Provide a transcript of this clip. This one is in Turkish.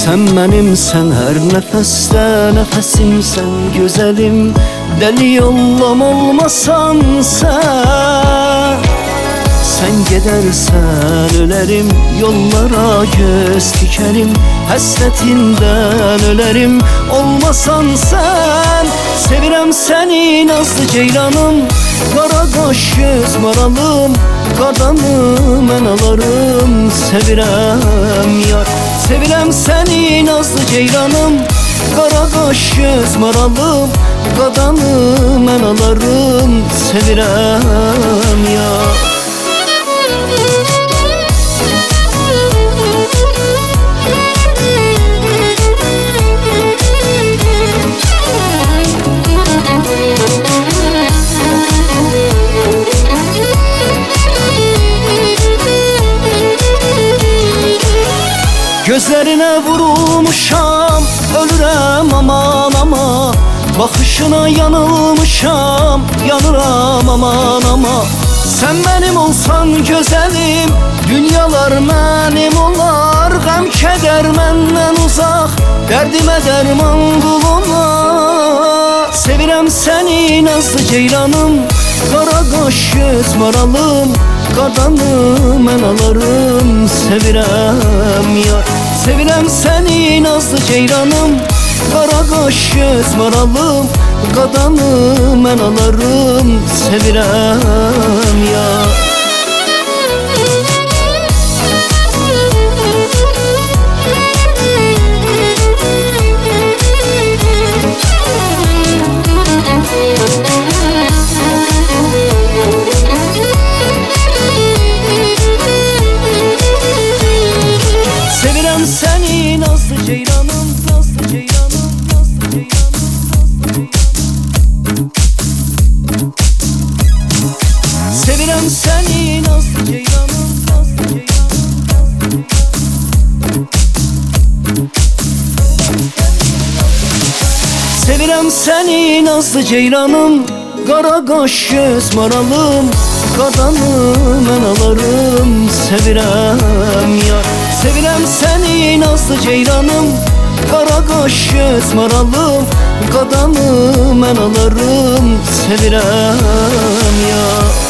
Sen benimsen her nefeste nefesimsen güzelim. Deli yollam olmasan sen. Sen gidersen ölerim, yollara göz dikerim. Hasretinden ölerim, olmasan sen. Sevirem seni nazlı ceylanım, kara kaş göz maralım. Qadanı mən alarım, sevirem yar. Sevirem seni nazlı ceylanım, kara kaş göz maralım. Qadanı mən alarım, sevirem yar. Gözlerine vurulmuşam, ölürem aman ama. Bakışına yanılmışam, yanıram aman ama. Sen benim olsan güzelim, dünyalar benim olar. Gəm keder menden uzak, derdime derman bulunma. Sevirem seni nazlı ceylanım, kara kaş göz maralım. Qadanı mən alarım, sevirem yar. Sevirem seni nazlı ceylanım, kara kaş göz maralım. Qadanı mən alarım, sevirem yar. Sevirem seni nazlı ceylanım, nazlı ceylanım, nazlı ceylanım, sevirem seni nazlı ceylanım, nazlı ceylanım, sevirem seni nazlı ceylanım, kara kaş göz maralım. Qadanı mən alarım, sevirem yar. Sevirem seni nazlı ceylanım, kara kaş göz maralım. Qadanı mən alarım, sevirem yar.